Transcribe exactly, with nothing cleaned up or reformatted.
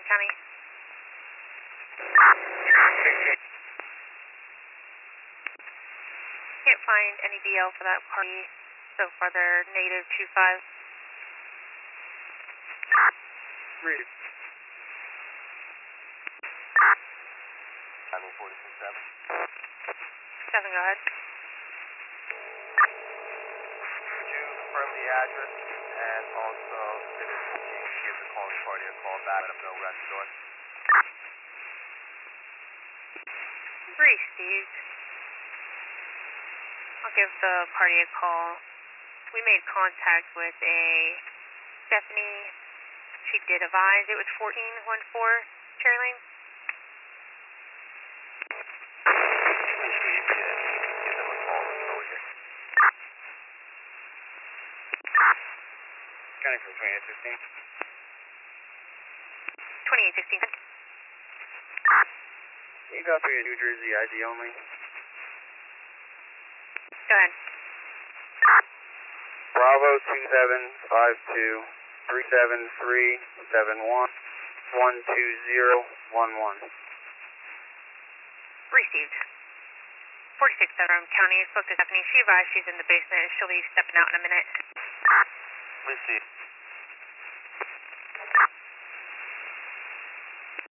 County. Can't find any D L for that party so far. They're negative two five. Read it. County forty-six seven. Seven, go ahead. Could you confirm the address and also if it's change, give the calling party a call back, let them know we're at the door. Received. I'll give the party a call. We made contact with a Stephanie. She did advise it was fourteen one four Cherry Lane. Received, yeah. Give them a call and over here. County from twenty-eight sixteen. twenty-eight sixteen. Can you copy a New Jersey I D only? Go ahead. Bravo two seven five two three seven three seven one one two zero one one. Received. forty-six Seven County. Spoke to Stephanie. She advised she's in the basement and she'll be stepping out in a minute. Received.